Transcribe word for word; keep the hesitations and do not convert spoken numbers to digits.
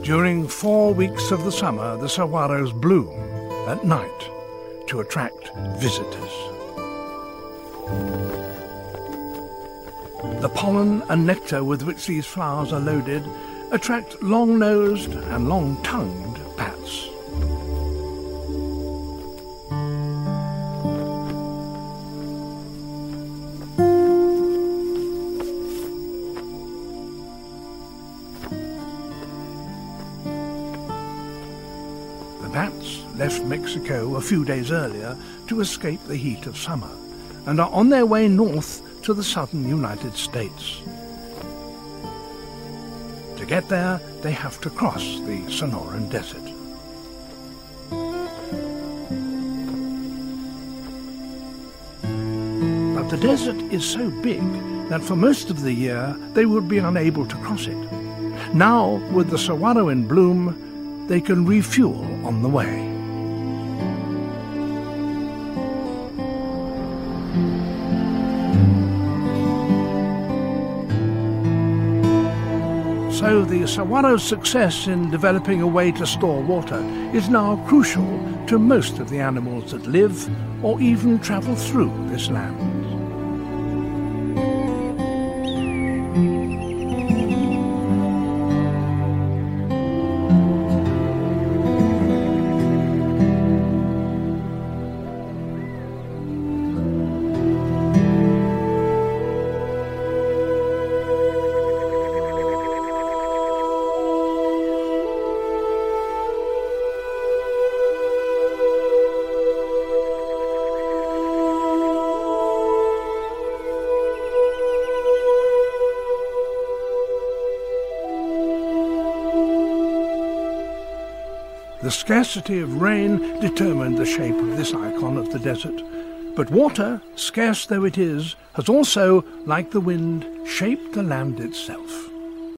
During four weeks of the summer, the saguaros bloom at night to attract visitors. The pollen and nectar with which these flowers are loaded attract long-nosed and long-tongued bats. The bats left Mexico a few days earlier to escape the heat of summer and are on their way north to the southern United States. To get there, they have to cross the Sonoran Desert. But the desert is so big that for most of the year they would be unable to cross it. Now, with the saguaro in bloom, they can refuel on the way. So the saguaro's success in developing a way to store water is now crucial to most of the animals that live or even travel through this land. The scarcity of rain determined the shape of this icon of the desert, but water, scarce though it is, has also, like the wind, shaped the land itself.